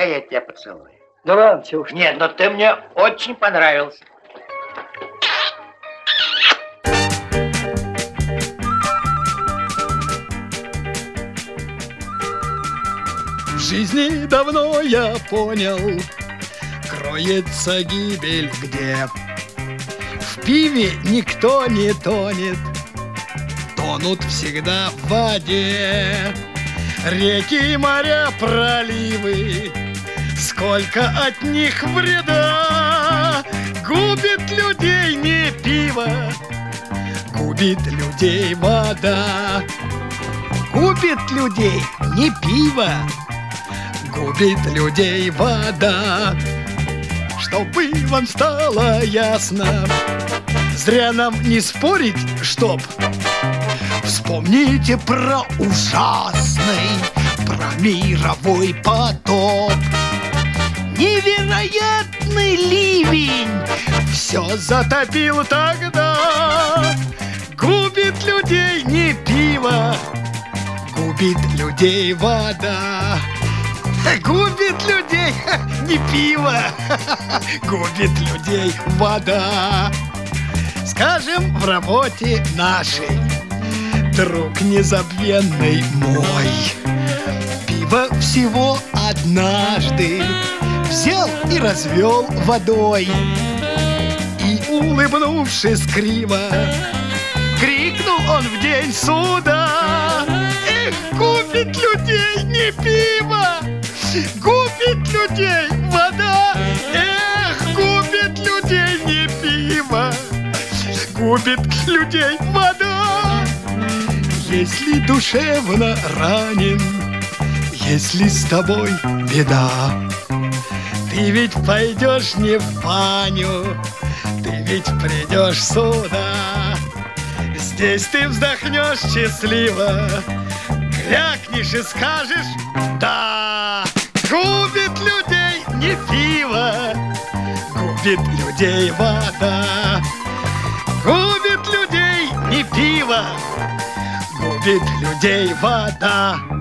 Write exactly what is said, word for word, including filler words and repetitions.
Да я тебя поцелую. Да ладно, чего уж. Нет, но ты мне очень понравился. В жизни давно я понял, кроется гибель где. В пиве никто не тонет, тонут всегда в воде. Реки, моря, проливы, сколько от них вреда. Губит людей не пиво, губит людей вода. Губит людей не пиво, губит людей вода. Чтобы вам стало ясно, зря нам не спорить, чтоб. Вспомните про ужасный, про мировой потоп. Невероятный ливень все затопил тогда. Губит людей не пиво, губит людей вода. Губит людей не пиво, губит людей вода. Скажем, в работе нашей, друг незабвенный мой, пиво всего однажды взял и развел водой. И, улыбнувшись криво, крикнул он в день суда: эх, губит людей не пиво, губит людей вода. Эх, губит людей не пиво, губит людей вода. Если душевно ранен, если с тобой беда, ты ведь пойдешь не в баню, ты ведь придешь сюда. Здесь ты вздохнешь счастливо, крякнешь и скажешь да. Губит людей не пиво, губит людей вода. Губит людей не пиво, губит людей вода.